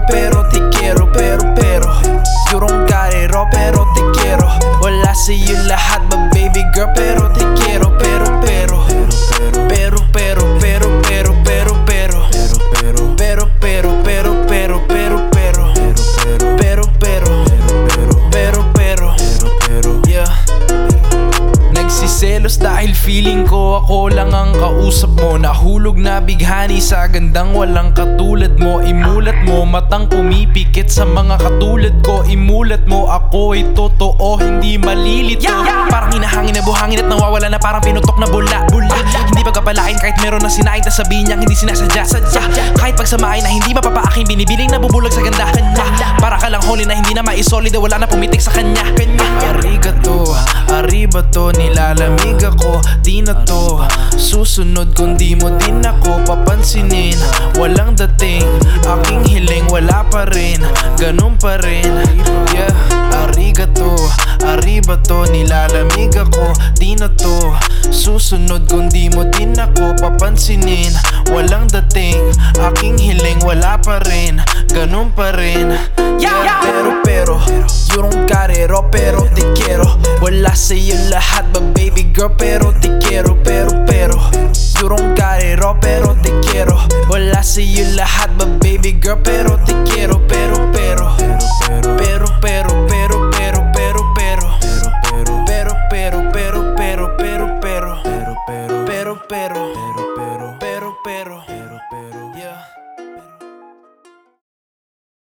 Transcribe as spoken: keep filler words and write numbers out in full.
pero te quiero. Pero pero you don't got it all, pero te quiero. Wala sa'yo lahat but baby girl, pero te quiero. Pero pero pero pero pero pero pero pero pero pero pero pero pero pero pero pero pero pero pero yeah. Nagsiselos dahil feeling ko ako lang ang kausap mo. Nahulog na bighani sa gandang walang katulad mo. Imulat mo matang pumipikit sa mga katulad ko. Imulat mo ako ay totoo, hindi malilito. Parang hinahangin na buhangin at nawawala na parang pinutok na bula. Bula, hindi pagkapalain kahit meron na sinain ta sabihin niyang hindi sinasadya. Sadya, kahit pagsamain na hindi mapapaaking binibiling na bubulag sa ganda. Para ka lang holy na hindi na maisolid, wala na pumitik sa kanya. Arigato, aribato, nilalamig ako, di na to susunod kung di mo din ako papansinin. Walang dating, aking hiling wala pa rin, ganun pa rin. Yeah, arigato, aribato, nilalamig ako, di na to susunod kung di mo din ako papansinin. Walang dating, aking hiling wala pa rin, ganun pa rin. Yeah, pero pero you don't got it all, pero te quiero. Wala sa'yo lahat but baby girl, pero te quiero. Pero pero you don't got it all, pero te quiero. Wala sa'yo lahat but baby girl, pero